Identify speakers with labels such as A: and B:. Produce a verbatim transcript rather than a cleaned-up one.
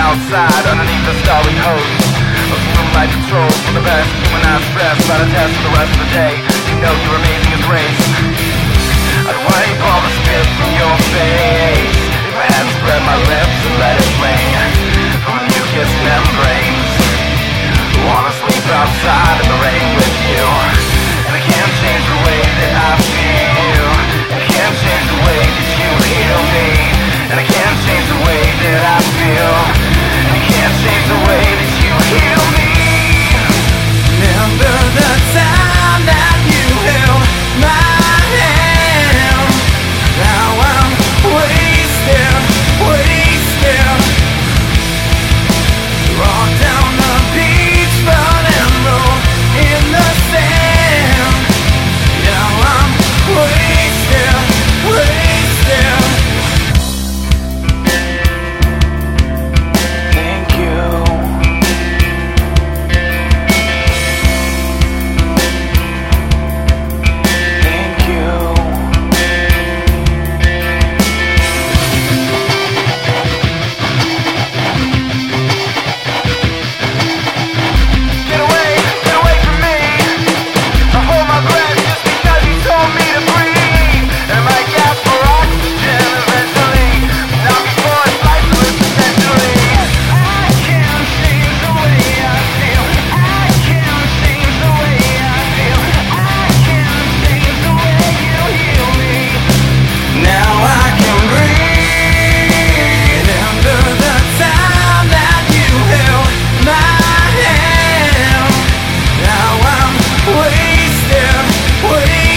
A: outside underneath the starry host of moonlight patrol for the best humanized stress by the test for the rest of the day. You know you're amazing as grace. I'd wipe all the spit from your face if I hadn't spread my lips and let it fling from the mucous membranes. Wanna sleep outside in the rain with you.